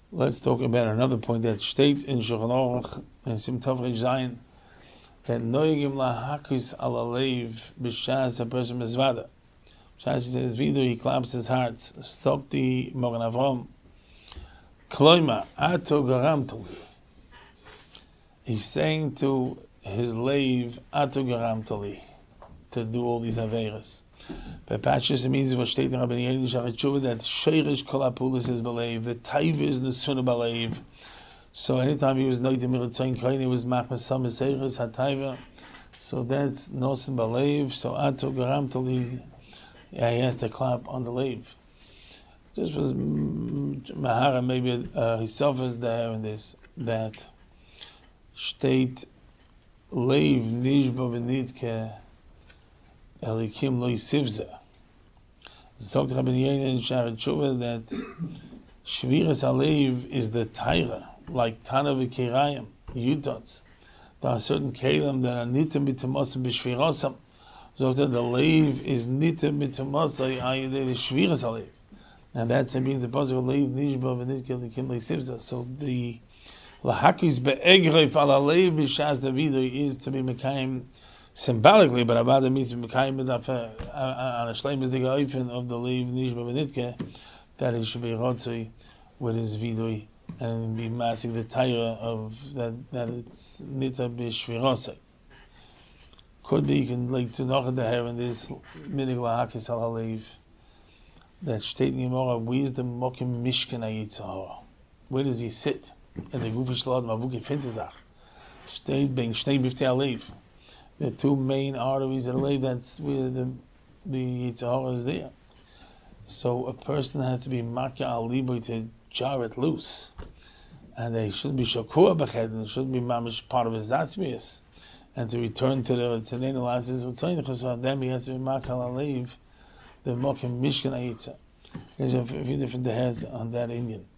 Let's talk about another point that states in Shulchan Aruch and Sim Tov Resh Zayin that noigim lahakus ala leiv b'shas a person mizvada. Shas he says vidu he claps his heart. Sokti Mogen Avram kloima ato garamtoli. He's saying to his leiv ato garamtoli to do all these averas. But Pashas it means what states in Rabbi Yehuda Shachar that sheirish kol hapulos is b'leiv, the taiva is nesuna b'leiv. So anytime he was noitim miratzayin kain, he was machmas samis seiris hataiva. So that's nosim b'leiv. So ato garamtoli, yeah, he has to clap on the leiv. This was Mahara, maybe himself is there in this that state leiv nishba v'nitke Elikim lo yisivza. Zog Rabbi Yehuda in Sha'ar Tshuva that Shviras Alev is the Taira, like Tana v'Keirayim, Yudots. There are certain Kelim that are nitim b'tamosam b'shvirosam. Zog that the Lev is nitim b'tamosam ayidei the Shviras Alev. And that's it means the positive Lev nishba v'nitke Elikim lo yisivza. So the Lahakis be'egreif ala Lev b'shas Davido is to be Mekayim symbolically, but Avada means on a shleim is the geifen of the leiv nishba v'nitke that he should be rotzei with his vidui and be massing the Torah of that it's nita b'shvirosei. Could be you can like to knock the hair in this minig lahakis al halev that stating Gemara where's the mokim mishkan hayitzahara? Where does he sit? In the gufish lad mavuki fintezach. Steht being shnei biftei alev. The two main arteries of the leg, that's where the Yitzhahara is there. So a person has to be makya al liboy to jar it loose. And they shouldn't be shakua b'ched, and it shouldn't be mamish part of his zatzmius. And to return to the Tzadin Elazis Ritzayin, because then he has to be makya al leiv, the mokim mishkan ha'yitzah. There's a few different heads on that Indian.